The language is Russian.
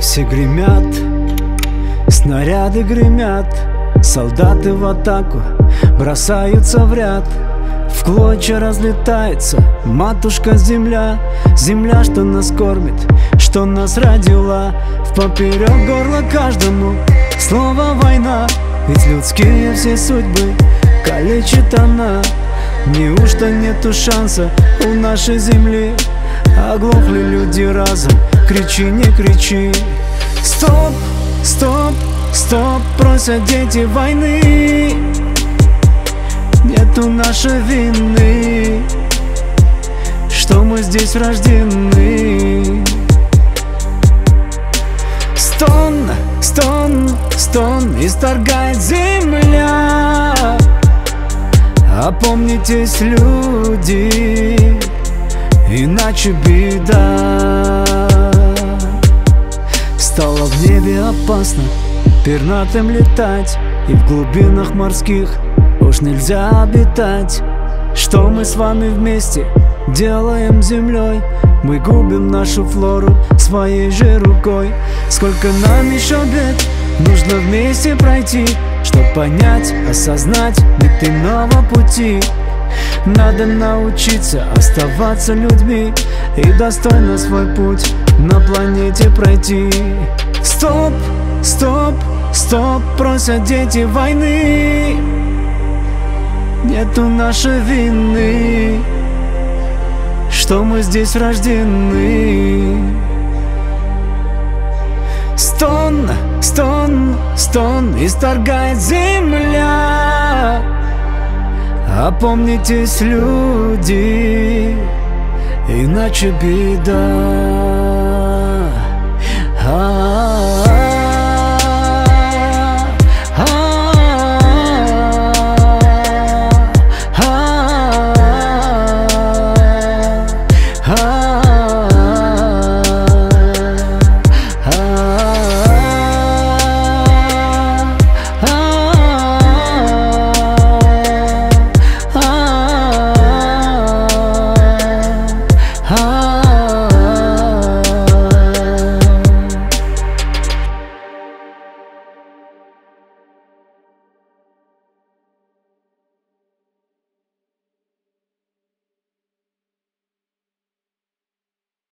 Все гремят, снаряды гремят, солдаты в атаку бросаются в ряд. В клочья разлетается матушка земля, земля, что нас кормит, что нас родила. Впоперек горла каждому слово война, ведь людские все судьбы калечит она. Неужто нету шанса у нашей земли? Оглохли люди разом, кричи, не кричи. Стоп, стоп, стоп, просят дети войны. Нету нашей вины, что мы здесь рождены. Стон, стон, стон исторгает земля. Опомнитесь, люди, иначе беда. Стало в небе опасно пернатым летать, и в глубинах морских уж нельзя обитать. Что мы с вами вместе делаем землей? Мы губим нашу флору своей же рукой. Сколько нам еще бед нужно вместе пройти, чтоб понять, осознать, нет иного пути. Надо научиться оставаться людьми и достойно свой путь на планете пройти. Стоп, стоп, стоп, просят дети войны. Нету нашей вины, что мы здесь рождены. Стон, стон, стон исторгает земля. Опомнитесь, люди, иначе беда.